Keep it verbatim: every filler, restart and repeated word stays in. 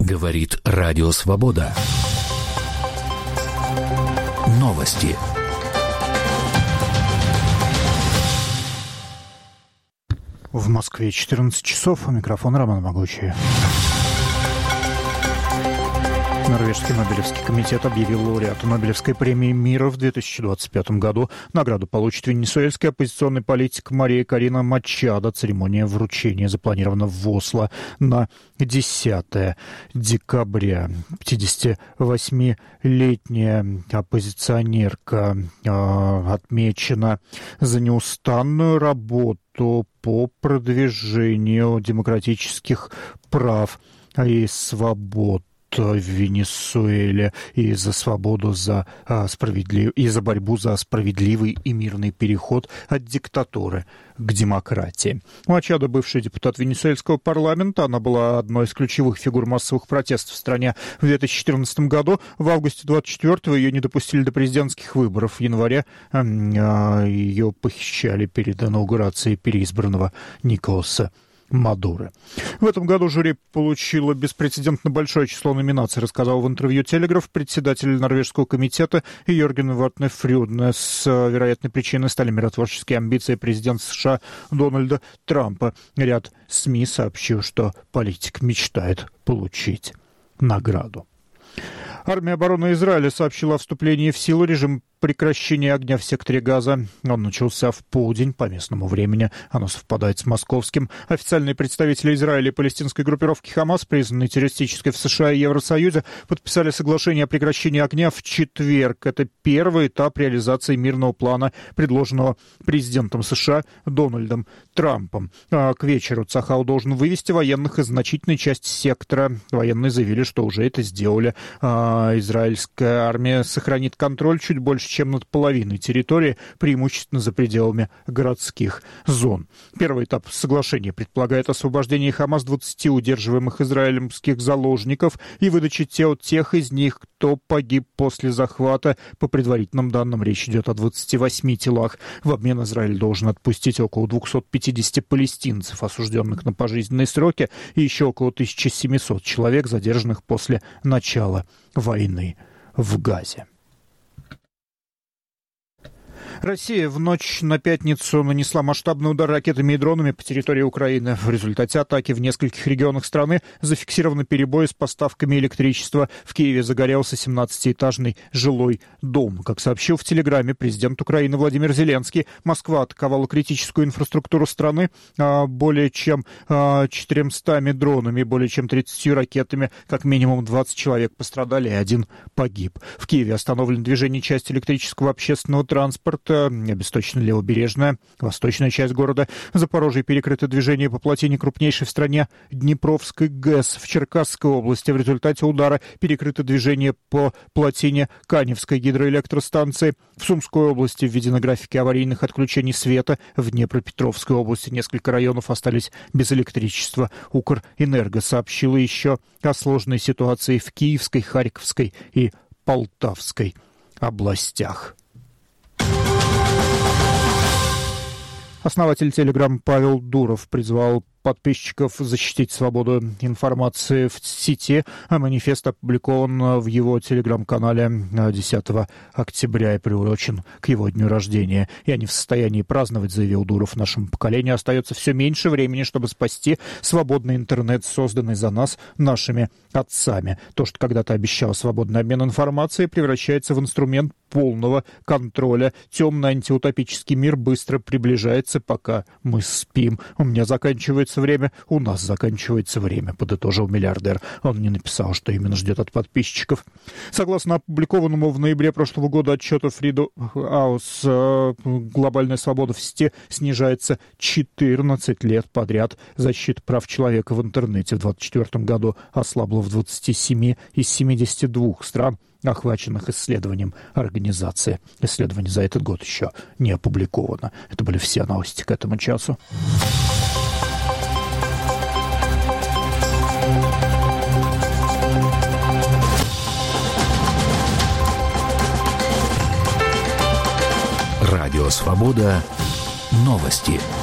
Говорит Радио Свобода. Новости. В Москве четырнадцать часов. У микрофона Роман Могучий. Норвежский Нобелевский комитет объявил лауреата Нобелевской премии мира в две тысячи двадцать пятом году. Награду получит венесуэльский оппозиционный политик Мария Корина Мачадо. Церемония вручения запланирована в Осло на десятое декабря. пятидесятивосьмилетняя оппозиционерка э, отмечена за неустанную работу по продвижению демократических прав и свобод в Венесуэле и за свободу, за а, справедлив... и за борьбу за справедливый и мирный переход от диктатуры к демократии. Мачадо, бывший депутат венесуэльского парламента, она была одной из ключевых фигур массовых протестов в стране в две тысячи четырнадцатом году. В августе двадцать четвёртого ее не допустили до президентских выборов. В январе а, ее похищали перед инаугурацией переизбранного Николаса Мадуры. В этом году жюри получило беспрецедентно большое число номинаций, рассказал в интервью «Телеграф» председатель Норвежского комитета Йорген Вартне Фрюдне. С вероятной причиной стали миротворческие амбиции президента США Дональда Трампа. Ряд СМИ сообщил, что политик мечтает получить награду. Армия обороны Израиля сообщила о вступлении в силу режима прекращения огня в секторе Газа. Он начался в полдень по местному времени. Оно совпадает с московским. Официальные представители Израиля и палестинской группировки «Хамас», признанной террористической в США и Евросоюзе, подписали соглашение о прекращении огня в четверг. Это первый этап реализации мирного плана, предложенного президентом США Дональдом Трампом. А к вечеру Цахал должен вывести военных из значительной части сектора. Военные заявили, что уже это сделали. А израильская армия сохранит контроль чуть больше, чем над половиной территории, преимущественно за пределами городских зон. Первый этап соглашения предполагает освобождение Хамас двадцати удерживаемых израильских заложников и выдачу тел тех из них, кто погиб после захвата. По предварительным данным, речь идет о двадцати восьми телах. В обмен Израиль должен отпустить около двухсот пятидесяти палестинцев, осужденных на пожизненные сроки, и еще около тысячи семисот человек, задержанных после начала войны в Газе. Россия в ночь на пятницу нанесла масштабный удар ракетами и дронами по территории Украины. В результате атаки в нескольких регионах страны зафиксированы перебои с поставками электричества. В Киеве загорелся семнадцатиэтажный жилой дом. Как сообщил в Телеграме президент Украины Владимир Зеленский, Москва атаковала критическую инфраструктуру страны более чем четырьмястами дронами, более чем тридцатью ракетами. Как минимум двадцать человек пострадали, и один погиб. В Киеве остановлено движение части электрического общественного транспорта. Обесточена левобережная, восточная часть города. В Запорожье перекрыто движение по плотине крупнейшей в стране Днепровской ГЭС. В Черкасской области в результате удара перекрыто движение по плотине Каневской гидроэлектростанции. В Сумской области введены графики аварийных отключений света. В Днепропетровской области несколько районов остались без электричества. Укрэнерго сообщила еще о сложной ситуации в Киевской, Харьковской и Полтавской областях. Основатель Telegram Павел Дуров призвал подписчиков защитить свободу информации в сети. Манифест опубликован в его телеграм-канале десятого октября и приурочен к его дню рождения. «Я не в состоянии праздновать», — заявил Дуров. «Нашему поколению остается все меньше времени, чтобы спасти свободный интернет, созданный за нас нашими отцами. То, что когда-то обещало свободный обмен информацией, превращается в инструмент полного контроля. Темный антиутопический мир быстро приближается, пока мы спим. У меня заканчивается время, у нас заканчивается время», — подытожил миллиардер. Он не написал, что именно ждет от подписчиков. Согласно опубликованному в ноябре прошлого года отчету Freedom House, глобальная свобода в сети снижается четырнадцать лет подряд. Защита прав человека в интернете в двадцать четвёртом году ослабла в двадцати семи из семидесяти двух стран, охваченных исследованием организации. Исследование за этот год еще не опубликовано. Это были все новости к этому часу. Радио «Свобода». Новости.